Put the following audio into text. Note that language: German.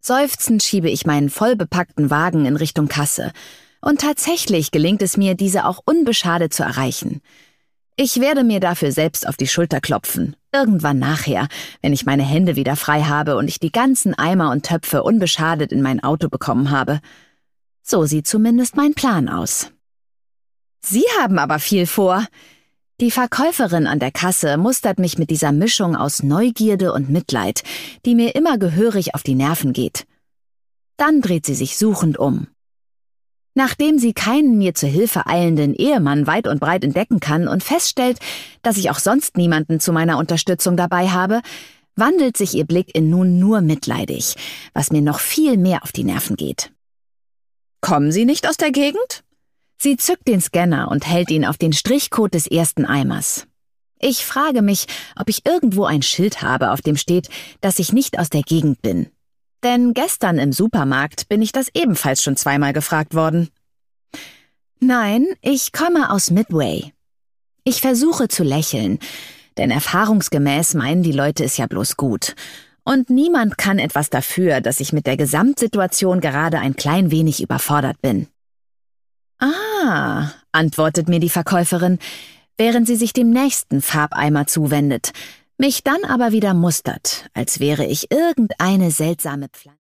Seufzend schiebe ich meinen vollbepackten Wagen in Richtung Kasse. Und tatsächlich gelingt es mir, diese auch unbeschadet zu erreichen. Ich werde mir dafür selbst auf die Schulter klopfen. Irgendwann nachher, wenn ich meine Hände wieder frei habe und ich die ganzen Eimer und Töpfe unbeschadet in mein Auto bekommen habe. So sieht zumindest mein Plan aus. Sie haben aber viel vor. Die Verkäuferin an der Kasse mustert mich mit dieser Mischung aus Neugierde und Mitleid, die mir immer gehörig auf die Nerven geht. Dann dreht sie sich suchend um. Nachdem sie keinen mir zur Hilfe eilenden Ehemann weit und breit entdecken kann und feststellt, dass ich auch sonst niemanden zu meiner Unterstützung dabei habe, wandelt sich ihr Blick in nun nur mitleidig, was mir noch viel mehr auf die Nerven geht. »Kommen Sie nicht aus der Gegend?« Sie zückt den Scanner und hält ihn auf den Strichcode des ersten Eimers. Ich frage mich, ob ich irgendwo ein Schild habe, auf dem steht, dass ich nicht aus der Gegend bin. Denn gestern im Supermarkt bin ich das ebenfalls schon zweimal gefragt worden. Nein, ich komme aus Midway. Ich versuche zu lächeln, denn erfahrungsgemäß meinen die Leute es ja bloß gut. Und niemand kann etwas dafür, dass ich mit der Gesamtsituation gerade ein klein wenig überfordert bin. »Ah«, antwortet mir die Verkäuferin, während sie sich dem nächsten Farbeimer zuwendet, mich dann aber wieder mustert, als wäre ich irgendeine seltsame Pflanze.